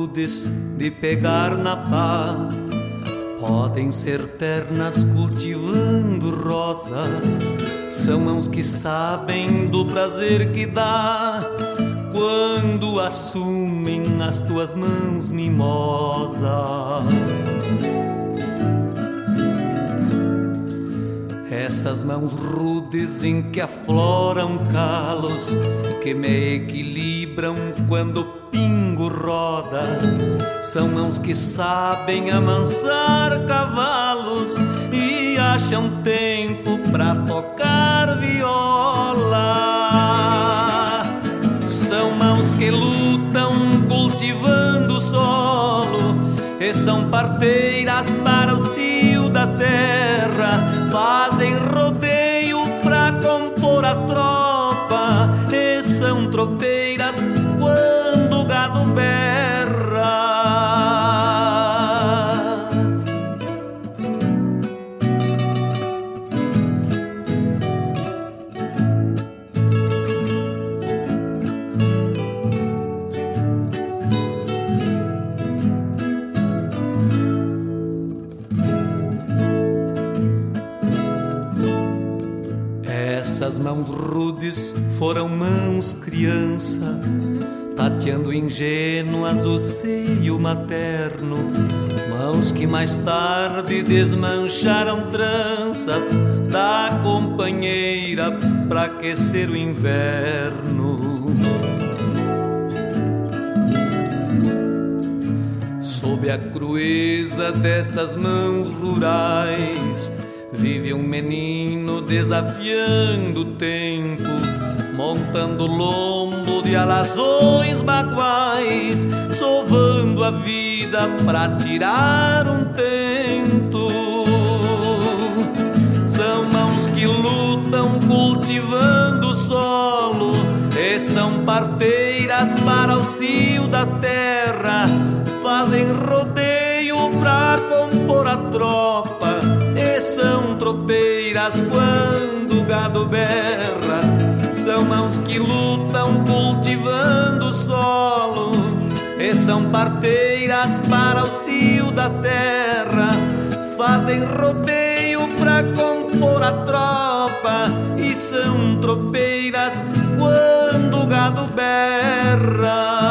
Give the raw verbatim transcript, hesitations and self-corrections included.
rudes de pegar na pá. Podem ser ternas cultivando rosas, são mãos que sabem do prazer que dá quando assumem as tuas mãos mimosas. Essas mãos rudes em que afloram calos, que me equilibram quando o pingo roda, são mãos que sabem amansar cavalos e acham tempo pra tocar viola. São mãos que lutam cultivando o solo e são parteiras para o cio da terra, fazem rodeio pra compor a tropa e são tropeiras quando o gado berra. Essas mãos rudes foram mãos criança, tateando ingênuas o seio materno, mãos que mais tarde desmancharam tranças da companheira pra aquecer o inverno. Sob a crueza dessas mãos rurais vive um menino desafiando o tempo, montando lombo de alazões baguais, sovando a vida pra tirar um tento. São mãos que lutam cultivando o solo e são parteiras para o cio da terra, fazem rodeio pra compor a tropa e são tropeiras quando o gado berra. São mãos que lutam cultivando o solo e são parteiras para o cio da terra, fazem rodeio pra compor a tropa e são tropeiras quando o gado berra.